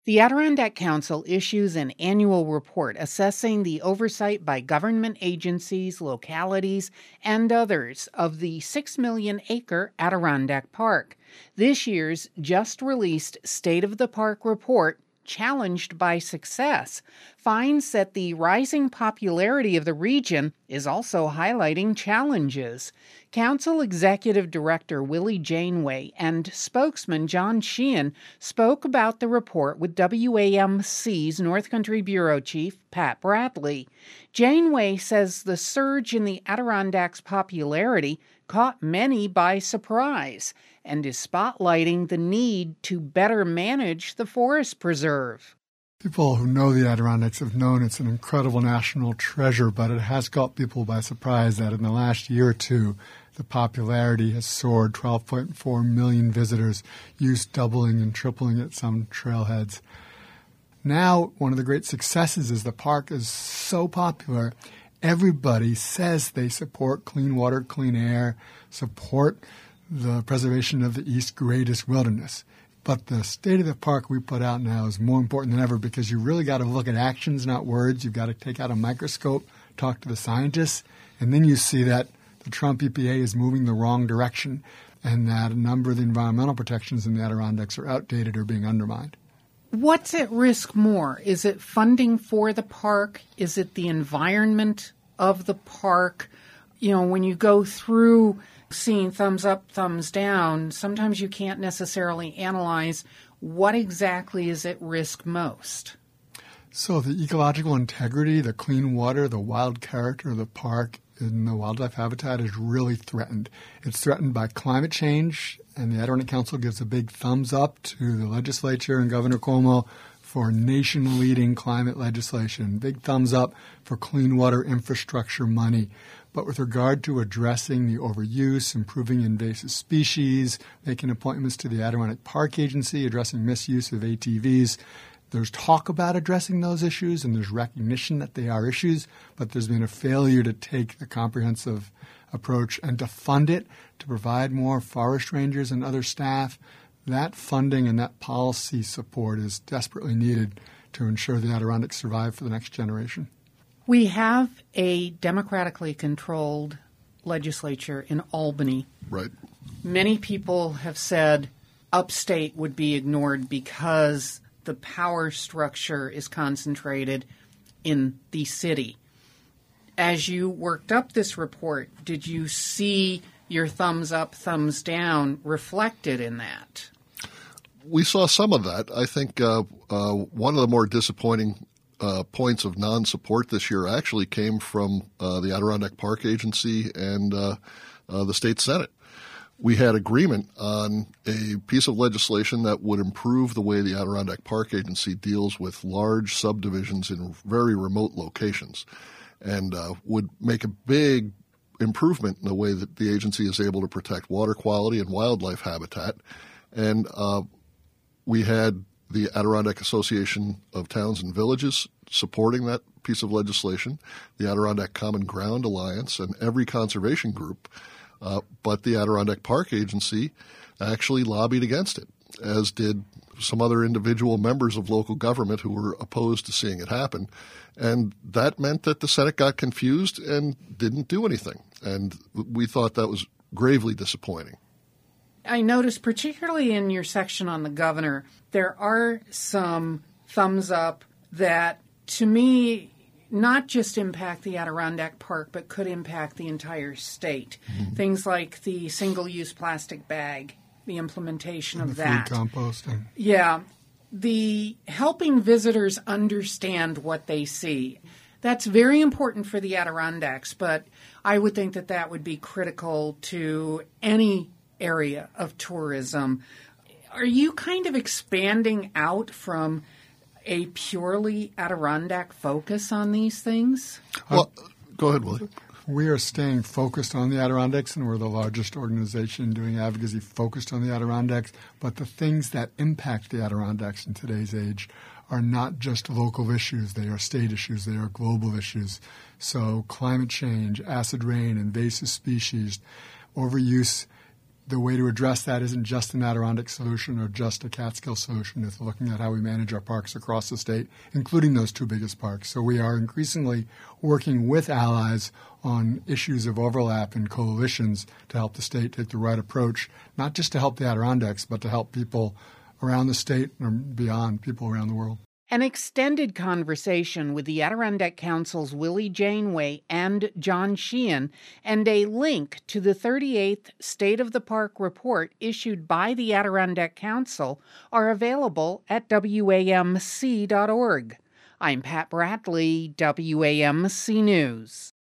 The Adirondack Council issues an annual report assessing the oversight by government agencies, localities, and others of the 6 million acre Adirondack Park. This year's just released State of the Park report, Challenged by Success, finds that the rising popularity of the region is also highlighting challenges. Council Executive Director Willie Janeway and spokesman John Sheehan spoke about the report with WAMC's North Country Bureau Chief Pat Bradley. Janeway says the surge in the Adirondacks' popularity caught many by surprise and is spotlighting the need to better manage the forest preserve. People who know the Adirondacks have known it's an incredible national treasure, but it has caught people by surprise that in the last year or two, the popularity has soared. 12.4 million visitors, use doubling and tripling at some trailheads. Now, one of the great successes is the park is so popular, everybody says they support clean water, clean air, support the preservation of the East's greatest wilderness. But the state of the park we put out now is more important than ever because you really got to look at actions, not words. You've got to take out a microscope, talk to the scientists, and then you see that the Trump EPA is moving the wrong direction and that a number of the environmental protections in the Adirondacks are outdated or being undermined. What's at risk more? Is it funding for the park? Is it the environment of the park? You know, when you go through seeing thumbs up, thumbs down, sometimes you can't necessarily analyze what exactly is at risk most. So the ecological integrity, the clean water, the wild character of the park and the wildlife habitat is really threatened. It's threatened by climate change, and the Adirondack Council gives a big thumbs up to the legislature and Governor Cuomo for nation-leading climate legislation. Big thumbs up for clean water infrastructure money. But with regard to addressing the overuse, improving invasive species, making appointments to the Adirondack Park Agency, addressing misuse of ATVs, there's talk about addressing those issues and there's recognition that they are issues, but there's been a failure to take the comprehensive approach and to fund it, to provide more forest rangers and other staff. That funding and that policy support is desperately needed to ensure the Adirondacks survive for the next generation. We have a democratically controlled legislature in Albany. Right. Many people have said upstate would be ignored because the power structure is concentrated in the city. As you worked up this report, did you see your thumbs up, thumbs down reflected in that? We saw some of that. I think one of the more disappointing points of non-support this year actually came from the Adirondack Park Agency and the state Senate. We had agreement on a piece of legislation that would improve the way the Adirondack Park Agency deals with large subdivisions in very remote locations and would make a big improvement in the way that the agency is able to protect water quality and wildlife habitat. And we had the Adirondack Association of Towns and Villages supporting that piece of legislation, the Adirondack Common Ground Alliance, and every conservation group. But the Adirondack Park Agency actually lobbied against it, as did some other individual members of local government who were opposed to seeing it happen. And that meant that the Senate got confused and didn't do anything. And we thought that was gravely disappointing. I noticed, particularly in your section on the governor, there are some thumbs up that, to me, not just impact the Adirondack Park, but could impact the entire state. Mm-hmm. Things like the single-use plastic bag, the implementation of that. Food composting. Yeah. The helping visitors understand what they see. That's very important for the Adirondacks, but I would think that that would be critical to any area of tourism. Are you kind of expanding out from a purely Adirondack focus on these things? Well, go ahead, Willie. We are staying focused on the Adirondacks, and we're the largest organization doing advocacy focused on the Adirondacks. But the things that impact the Adirondacks in today's age are not just local issues. They are state issues. They are global issues. So climate change, acid rain, invasive species, overuse the way to address that isn't just an Adirondack solution or just a Catskill solution. It's looking at how we manage our parks across the state, including those two biggest parks. So we are increasingly working with allies on issues of overlap and coalitions to help the state take the right approach, not just to help the Adirondacks, but to help people around the state and beyond, people around the world. An extended conversation with the Adirondack Council's Willie Janeway and John Sheehan, and a link to the 38th State of the Park report issued by the Adirondack Council are available at WAMC.org. I'm Pat Bradley, WAMC News.